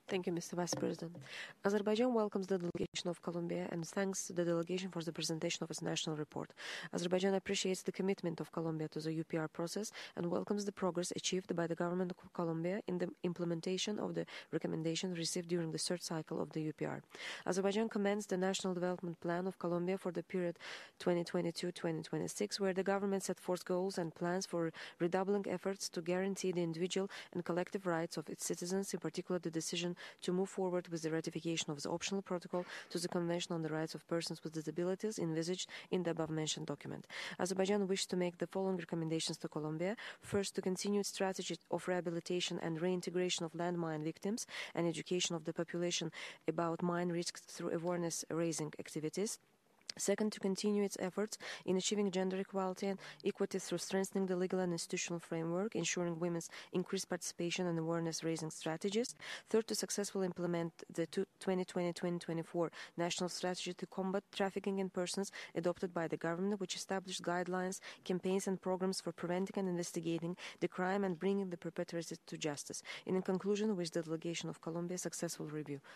Thank you, Mr. Vice President. Azerbaijan welcomes the delegation of Colombia and thanks the delegation for the presentation of its national report. Azerbaijan appreciates the commitment of Colombia to the UPR process and welcomes the progress achieved by the government of Colombia in the implementation of the recommendations received during the third cycle of the UPR. Azerbaijan commends the National Development Plan of Colombia for the period 2022-2026, where the government set forth goals and plans for redoubling efforts to guarantee the individual and collective rights of its citizens, in particular the decision to move forward with the ratification of the optional protocol to the Convention on the Rights of Persons with Disabilities envisaged in the above-mentioned document. Azerbaijan wished to make the following recommendations to Colombia. First, to continue its strategy of rehabilitation and reintegration of landmine victims and education of the population about mine risks through awareness-raising activities. Second, to continue its efforts in achieving gender equality and equity through strengthening the legal and institutional framework, ensuring women's increased participation and awareness-raising strategies. Third, to successfully implement the 2020-2024 national strategy to combat trafficking in persons adopted by the government, which established guidelines, campaigns and programs for preventing and investigating the crime and bringing the perpetrators to justice. In conclusion, with the delegation of Colombia successful review